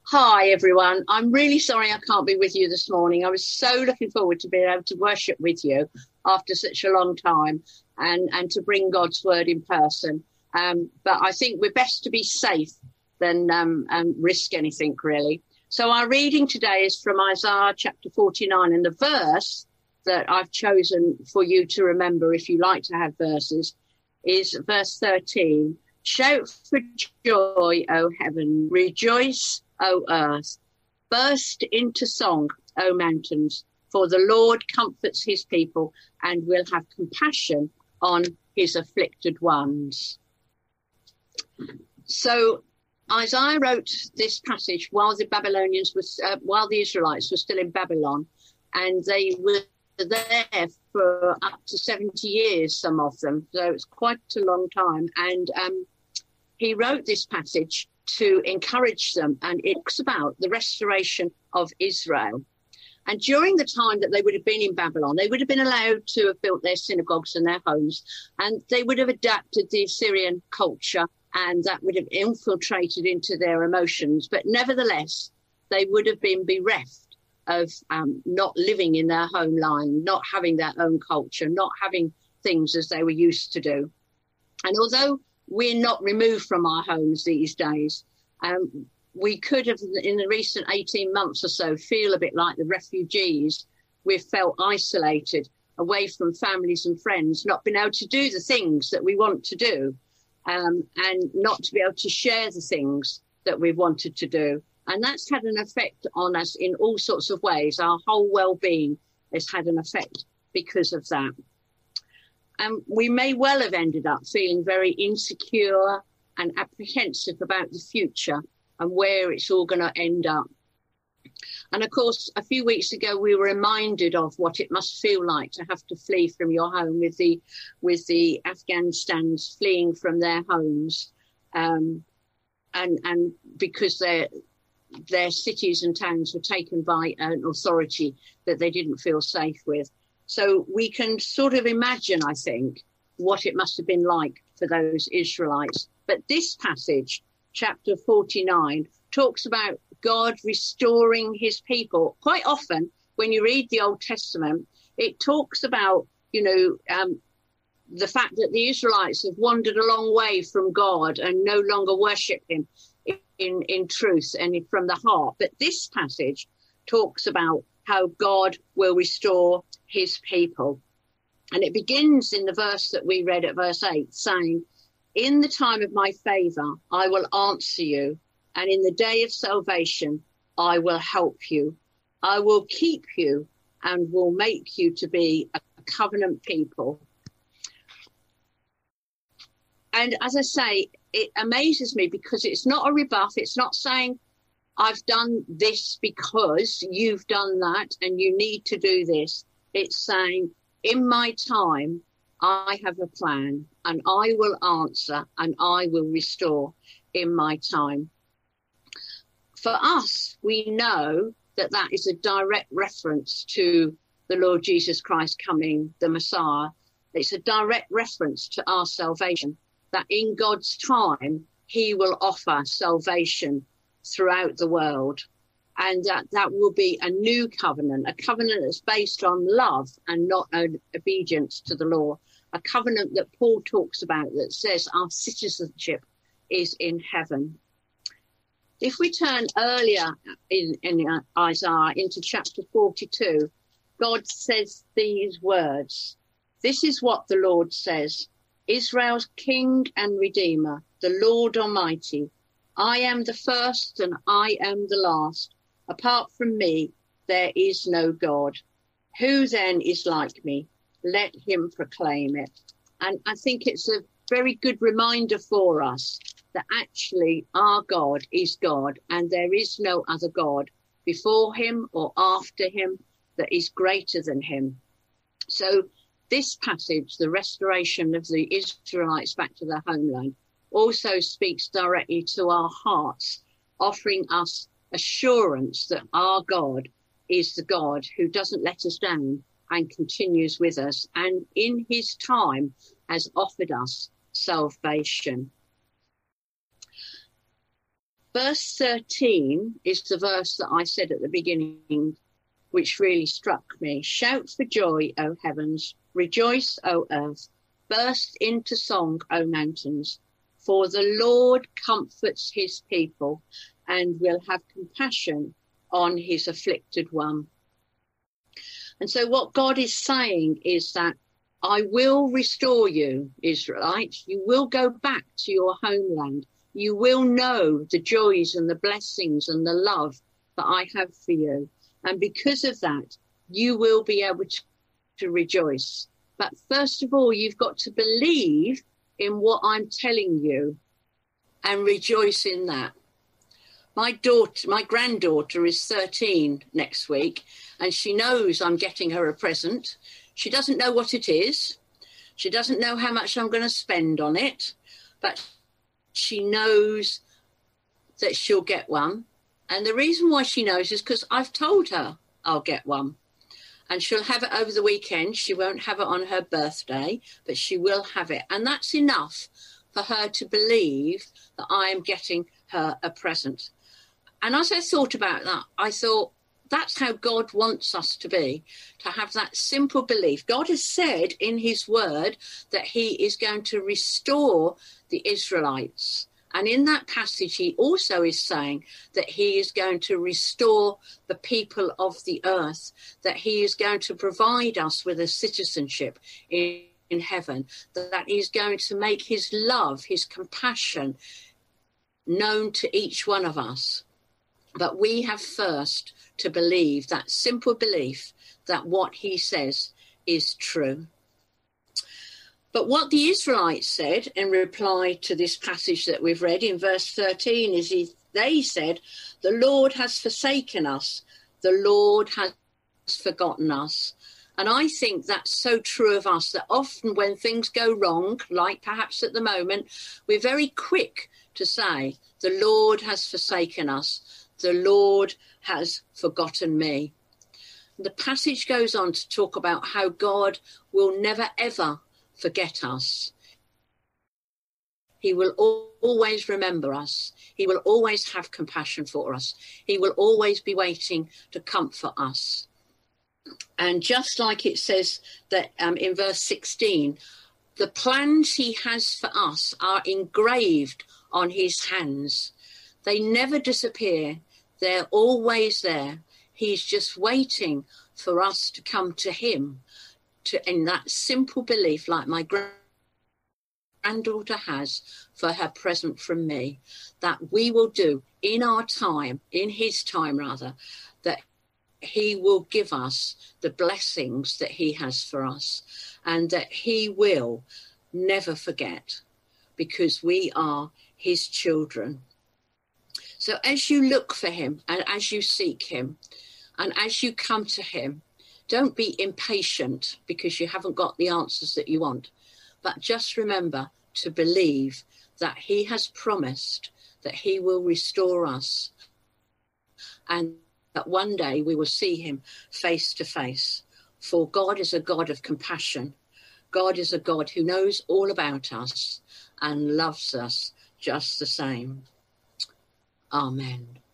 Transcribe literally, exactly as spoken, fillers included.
Hi, everyone. I'm really sorry I can't be with you this morning. I was so looking forward to being able to worship with you after such a long time and, and to bring God's word in person. Um, but I think we're best to be safe than um, um, risk anything, really. So our reading today is from Isaiah chapter forty-nine, and the verse that I've chosen for you to remember, if you like to have verses, is verse thirteen. Shout for joy, O heaven, rejoice, O earth, burst into song, O mountains, for the Lord comforts his people and will have compassion on his afflicted ones. So Isaiah wrote this passage while the Babylonians was, uh, while the Israelites were still in Babylon, and they were there for up to seventy years, some of them. So it's quite a long time. And um, he wrote this passage to encourage them, and it talks about the restoration of Israel. And during the time that they would have been in Babylon, they would have been allowed to have built their synagogues and their homes, and they would have adapted the Assyrian culture, and that would have infiltrated into their emotions. But nevertheless, they would have been bereft of um, not living in their homeland, not having their own culture, not having things as they were used to do. And although we're not removed from our homes these days, um, we could have, in the recent eighteen months or so, feel a bit like the refugees. We've felt isolated, away from families and friends, not been able to do the things that we want to do, um, and not to be able to share the things that we've wanted to do. And that's had an effect on us in all sorts of ways. Our whole well-being has had an effect because of that. And we may well have ended up feeling very insecure and apprehensive about the future and where it's all going to end up. And of course, a few weeks ago, we were reminded of what it must feel like to have to flee from your home, with the with the Afghanistans fleeing from their homes, um, and and because their their cities and towns were taken by an authority that they didn't feel safe with. So we can sort of imagine, I think, what it must have been like for those Israelites. But this passage, chapter forty-nine, talks about God restoring his people. Quite often, when you read the Old Testament, it talks about, you know, um, the fact that the Israelites have wandered a long way from God and no longer worship him in, in truth and from the heart. But this passage talks about how God will restore his people. And it begins in the verse that we read at verse eight, saying, "In the time of my favor, I will answer you, and in the day of salvation, I will help you. I will keep you and will make you to be a covenant people." And as I say, it amazes me because it's not a rebuff. It's not saying, I've done this because you've done that and you need to do this. It's saying, in my time, I have a plan and I will answer and I will restore in my time. For us, we know that that is a direct reference to the Lord Jesus Christ coming, the Messiah. It's a direct reference to our salvation, that in God's time, he will offer salvation throughout the world. And that that will be a new covenant, a covenant that's based on love and not obedience to the law, a covenant that Paul talks about that says our citizenship is in heaven. If we turn earlier in, in Isaiah into chapter forty-two, God says these words. "This is what the Lord says, Israel's King and Redeemer, the Lord Almighty. I am the first and I am the last. Apart from me, there is no God. Who then is like me? Let him proclaim it." And I think it's a very good reminder for us that actually our God is God and there is no other God before him or after him that is greater than him. So this passage, the restoration of the Israelites back to their homeland, also speaks directly to our hearts, offering us assurance that our God is the God who doesn't let us down and continues with us, and in his time has offered us salvation. Verse thirteen is the verse that I said at the beginning, which really struck me. Shout for joy, O heavens. Rejoice, O earth. Burst into song, O mountains. For the Lord comforts his people and will have compassion on his afflicted one. And so what God is saying is that I will restore you, Israelites. You will go back to your homeland. You will know the joys and the blessings and the love that I have for you. And because of that, you will be able to, to rejoice. But first of all, you've got to believe in what I'm telling you and rejoice in that. My daughter, my granddaughter is thirteen next week, and she knows I'm getting her a present. She doesn't know what it is. She doesn't know how much I'm going to spend on it, but she knows that she'll get one. And the reason why she knows is because I've told her I'll get one. And she'll have it over the weekend. She won't have it on her birthday, but she will have it. And that's enough for her to believe that I am getting her a present. And as I thought about that, I thought, that's how God wants us to be, to have that simple belief. God has said in his word that he is going to restore the Israelites. And in that passage, he also is saying that he is going to restore the people of the earth, that he is going to provide us with a citizenship in, in heaven, that he is going to make his love, his compassion known to each one of us. But we have first to believe, that simple belief, that what he says is true. But what the Israelites said in reply to this passage that we've read in verse thirteen is he, they said, the Lord has forsaken us. The Lord has forgotten us. And I think that's so true of us, that often when things go wrong, like perhaps at the moment, we're very quick to say, the Lord has forsaken us. The Lord has forgotten me. The passage goes on to talk about how God will never, ever forget us. He will always remember us. He will always have compassion for us. He will always be waiting to comfort us. And just like it says that um, in verse sixteen, the plans he has for us are engraved on his hands. They never disappear. They're always there. He's just waiting for us to come to him, to in that simple belief, like my granddaughter has for her present from me, that we will do in our time, in his time rather, that he will give us the blessings that he has for us, and that he will never forget, because we are his children. So as you look for him and as you seek him and as you come to him, don't be impatient because you haven't got the answers that you want, but just remember to believe that he has promised that he will restore us and that one day we will see him face to face. For God is a God of compassion. God is a God who knows all about us and loves us just the same. Amen.